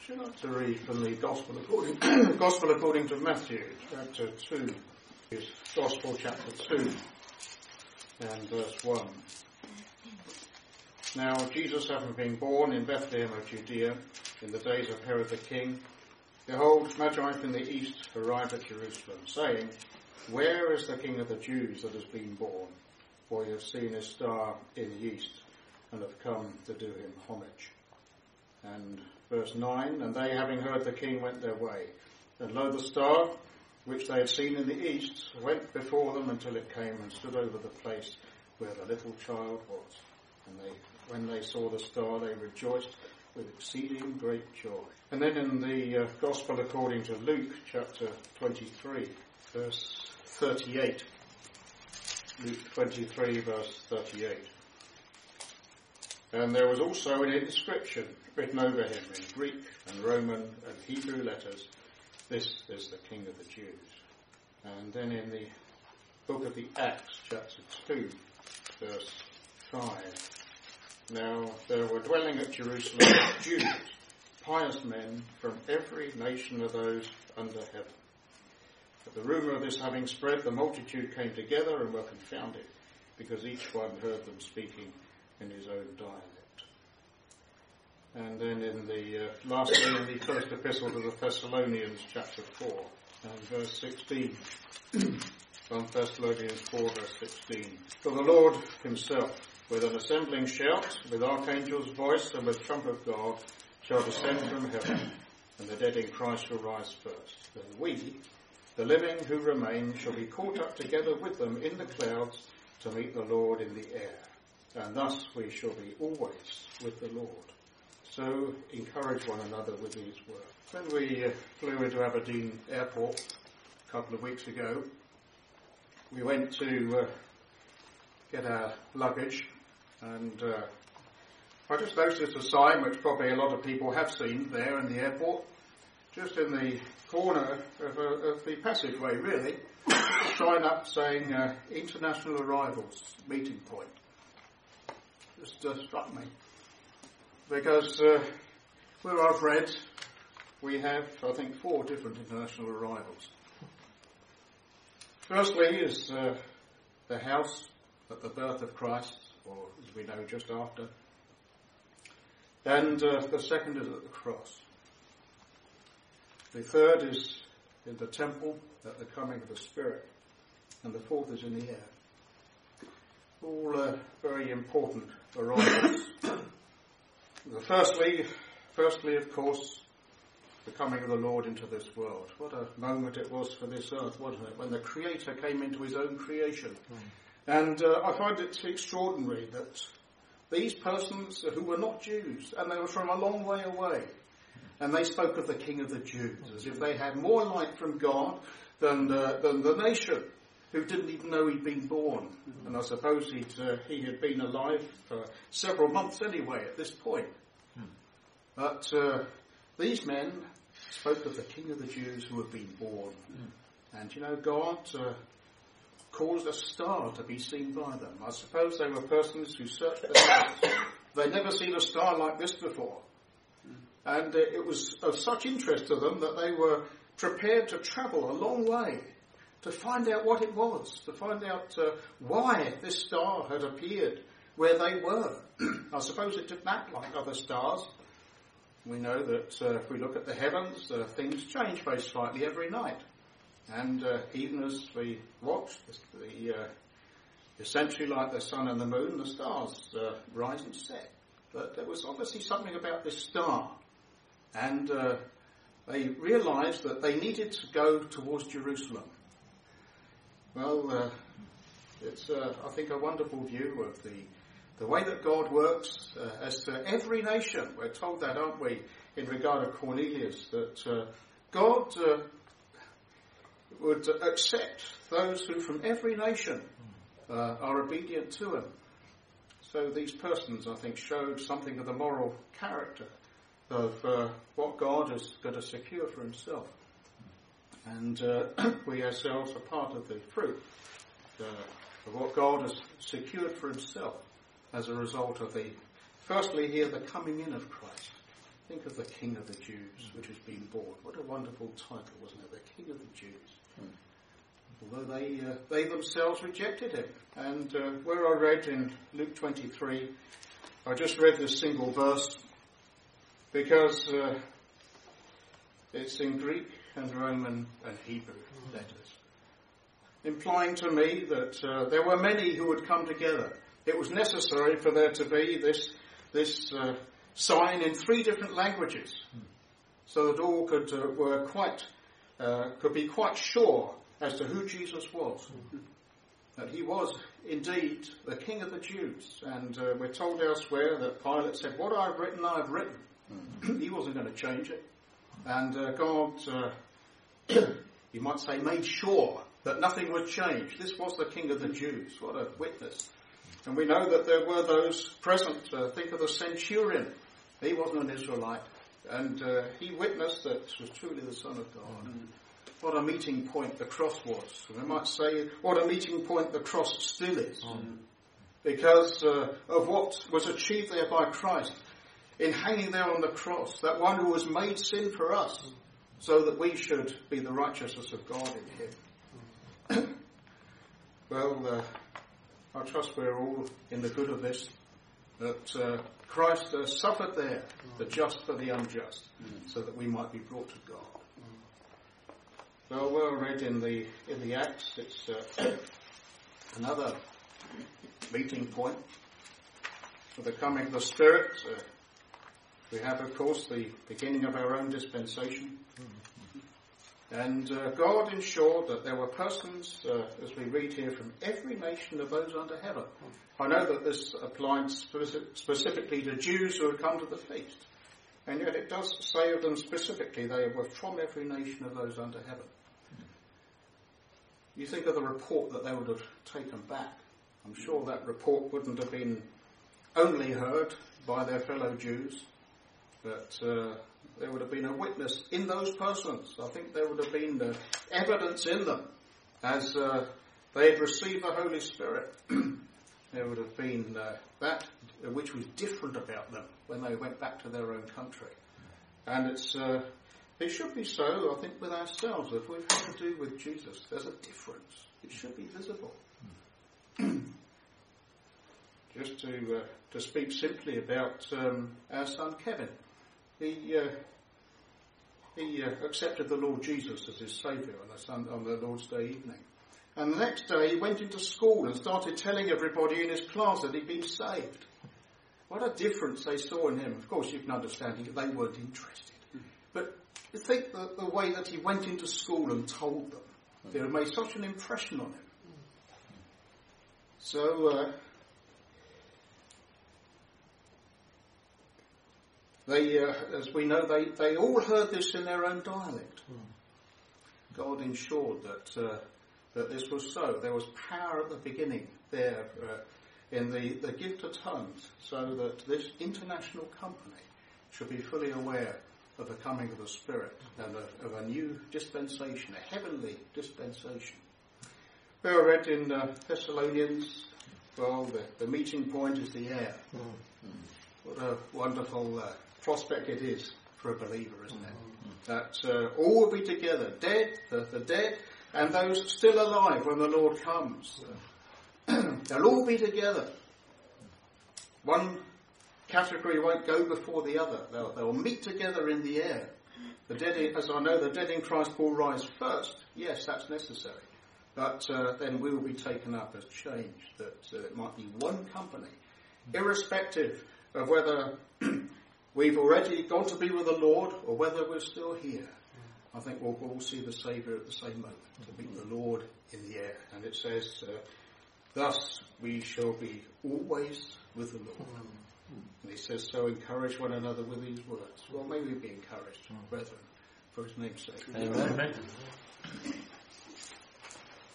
I'd like to read from the Gospel according to Matthew, chapter 2. Gospel chapter 2 and verse 1. Now Jesus, having been born in Bethlehem of Judea in the days of Herod the king, behold, Magi from the east arrived at Jerusalem, saying, Where is the King of the Jews that has been born? For you have seen his star in the east, and have come to do him homage. And verse 9, And they, having heard the king, went their way. And lo, the star, which they had seen in the east, went before them until it came and stood over the place where the little child was. And when they saw the star, they rejoiced with exceeding great joy. And then in the Gospel according to Luke, chapter 23, verse 38. Luke 23, verse 38. And there was also an inscription written over him in Greek and Roman and Hebrew letters, This is the King of the Jews. And then in the book of the Acts, chapter 2, verse 5. Now there were dwelling at Jerusalem Jews, pious men from every nation of those under heaven. But the rumour of this having spread, the multitude came together and were confounded, because each one heard them speaking in his own dialect. And then in the lastly in the first epistle to the Thessalonians, chapter 4 and verse 16. 1 Thessalonians 4, verse 16. For the Lord himself, with an assembling shout, with archangel's voice, and with trump of God, shall descend from heaven, and the dead in Christ shall rise first. Then we, the living who remain, shall be caught up together with them in the clouds to meet the Lord in the air. And thus we shall be always with the Lord. So encourage one another with these words. When we flew into Aberdeen Airport a couple of weeks ago, we went to get our luggage, and I just noticed a sign which probably a lot of people have seen there in the airport, just in the corner of the passageway, really, a sign up saying International Arrivals Meeting Point. Just struck me. Because where I've read, we have, I think, 4 different international arrivals. Firstly is the house at the birth of Christ, or as we know, just after. And the second is at the cross. The third is in the temple at the coming of the Spirit. And the fourth is in the air. All very important arrivals. Firstly, of course, the coming of the Lord into this world. What a moment it was for this earth, wasn't it? When the Creator came into his own creation. And I find it extraordinary that these persons who were not Jews, and they were from a long way away, and they spoke of the King of the Jews, as if they had more light from God than the nation, who didn't even know he'd been born. And I suppose he had been alive for several months anyway at this point. But these men spoke of the King of the Jews who had been born. And you know, God caused a star to be seen by them. I suppose they were persons who searched their hearts. They'd never seen a star like this before. And it was of such interest to them that they were prepared to travel a long way to find out what it was, to find out why this star had appeared where they were. I suppose it didn't act like other stars. We know that if we look at the heavens, things change very slightly every night. And even as we watch, essentially like the sun and the moon, the stars rise and set. But there was obviously something about this star. And they realised that they needed to go towards Jerusalem. Well, it's, I think, a wonderful view of the way that God works as to every nation. We're told that, aren't we, in regard to Cornelius, that God would accept those who from every nation are obedient to him. So these persons, I think, showed something of the moral character of what God is going to secure for himself. And we ourselves are part of the fruit of what God has secured for himself as a result of firstly here, the coming in of Christ. Think of the King of the Jews, which has been born. What a wonderful title, wasn't it? The King of the Jews. Although they themselves rejected him. And where I read in Luke 23, I just read this single verse because it's in Greek and Roman and Hebrew letters, implying to me that there were many who would come together. It was necessary for there to be this sign in 3 different languages, so that all could be quite sure as to who Jesus was, that he was indeed the King of the Jews. And we're told elsewhere that Pilate said, "What I've written, I've written." He wasn't going to change it. And God, you might say, made sure that nothing would change. This was the King of the Jews. What a witness. And we know that there were those present. Think of the centurion. He wasn't an Israelite. And he witnessed that this was truly the Son of God. What a meeting point the cross was. We might say what a meeting point the cross still is. Because of what was achieved there by Christ in hanging there on the cross. That one who was made sin for us so that we should be the righteousness of God in him. Well, I trust we're all in the good of this. That Christ suffered there, the just for the unjust, so that we might be brought to God. Well, we're read in the Acts. It's another meeting point for the coming of the Spirit. We have, of course, the beginning of our own dispensation. And God ensured that there were persons, as we read here, from every nation of those under heaven. I know that this applied specifically to Jews who had come to the feast. And yet it does say of them specifically they were from every nation of those under heaven. You think of the report that they would have taken back. I'm sure that report wouldn't have been only heard by their fellow Jews, but there would have been a witness in those persons. I think there would have been evidence in them as they had received the Holy Spirit. There would have been that which was different about them when they went back to their own country. And it should be so, I think, with ourselves. If we've had to do with Jesus, there's a difference. It should be visible. Just to speak simply about our son Kevin. He accepted the Lord Jesus as his Saviour on the Lord's Day evening. And the next day he went into school and started telling everybody in his class that he'd been saved. What a difference they saw in him. Of course, you can understand they weren't interested. But think the way that he went into school and told them. It had made such an impression on him. So as we know, they all heard this in their own dialect. God ensured that this was so. There was power at the beginning there in the gift of tongues, so that this international company should be fully aware of the coming of the Spirit and of a new dispensation, a heavenly dispensation. We are read in Thessalonians, well, the meeting point is the air. What a wonderful prospect it is for a believer, isn't it? That all will be together, the dead, and those still alive when the Lord comes. They'll all be together. One category won't go before the other. They'll meet together in the air. The dead, as I know, the dead in Christ will rise first. Yes, that's necessary. But then we will be taken up as changed. That it might be one company, irrespective of whether we've already gone to be with the Lord or whether we're still here. I think we'll all see the Saviour at the same moment, to meet the Lord in the air. And it says, thus we shall be always with the Lord. And he says, so encourage one another with these words. Well, may we be encouraged, brethren, for his name's sake. Amen.